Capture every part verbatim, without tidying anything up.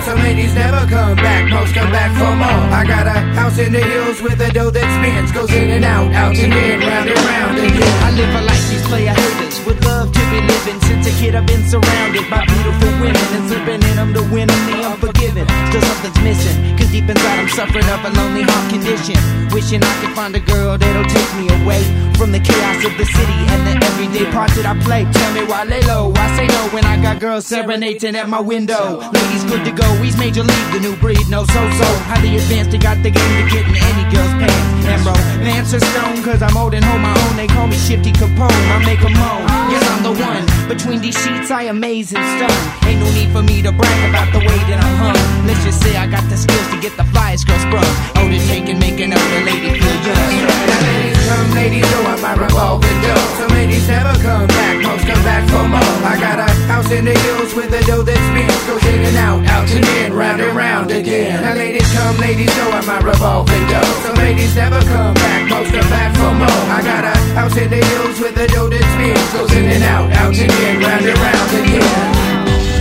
Some ladies never come back, most come back for more. I got a house in the hills with a dough that spins, goes in and out, out and in, round and round again. I live a life these player haters would love to be living. Since a kid I've been surrounded by beautiful women, and slipping in them to win them the unforgiven. Still something's missing, cause deep inside I'm suffering of a lonely heart condition. Wishing I could find a girl that'll take me away from the chaos of the city and the everyday parts that I play. Tell me why lay low, I say no when I got girls serenading at my window. Ladies good to go, he's major league, the new breed, no so-so. Highly advanced, they got the game to get in any girl's pants. And bro, Lance are stone, cause I'm old and hold my own. They call me Shifty Capone, I make a moan. Yes, I'm the one, between these sheets I amaze and stun. Ain't no need for me to brag about the way that I'm hung. Let's just say I got the skills to get the flyest girl sprung. Oh, the taking, making up the lady feel young. Now ladies come, ladies go, I might revolving door. Some ladies never come back, most come back for more. I got a house in the hills with a dough that spins, goes in and out, out and in, round and round again. Now ladies come, ladies go, I might revolving door. Some ladies never come back, most come back for more. I got a house in the hills with a dough that spins, goes in and out, out and in, round and round again.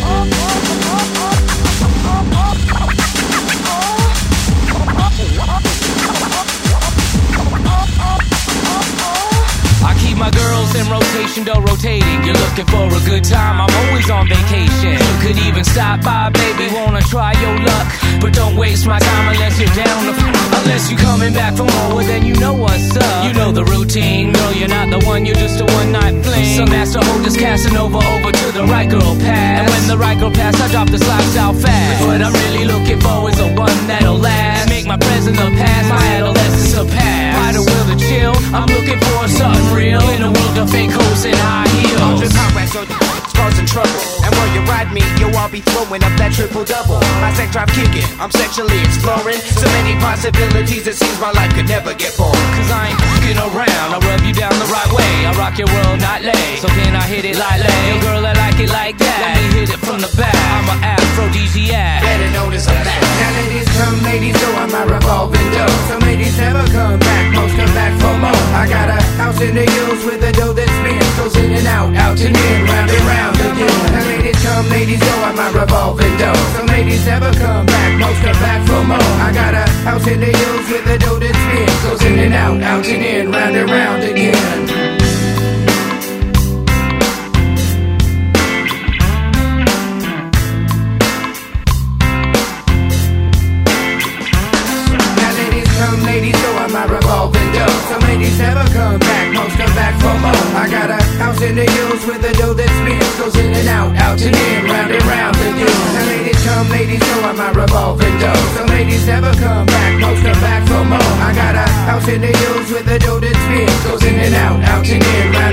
I keep my girls in rotation, though rotating. You're looking for a good time, I'm always on vacation. You could even stop by, baby, wanna try your luck. But don't waste my time unless you're down to f- Unless you're coming back for more, then you know what's up. You know the routine, girl, you're not the one, you're just a one-night fling. Some master holders casting over, over to the right girl pass. And when the right girl pass, I drop the slides out fast. What I'm really looking for is a one that'll last. Make my present the past, my adolescence a past. Find a will to chill, I'm looking for something real. In a world of fake hoes and high heels. Causing trouble. And when you ride me, yo, I'll be throwing up that triple double. My sex drive kicking, I'm sexually exploring. So many possibilities, it seems my life could never get bored. Cause I ain't f***ing around, I rub you down the right way. I rock your world, not lay. So can I hit it lightly? Yo, girl, I like it like that. Let me hit it from the back. I'm an aphrodisiac, better known as a bat. Now ladies come, ladies go, I'm a revolving door. Some ladies never come back, most come back for more. I got a house in the hills with a dough that spins, goes in and out, out and in, round and round again. Now ladies come, ladies go, I'm a revolving door. Some ladies never come back, most come back for more. I got a house in the hills with a dough that spins, goes in and out, out and in, round and round again. Ladies go, I'm a revolving door. Some ladies never come back, most come back for more. I got a house in the hills with a dough that spins, goes in and out, out and in, round and round again. Now ladies come, ladies go, I'm a revolving door. Some ladies never come back, most come back for more. I got a house in the hills with a dough that spins, goes in and out, out and in, round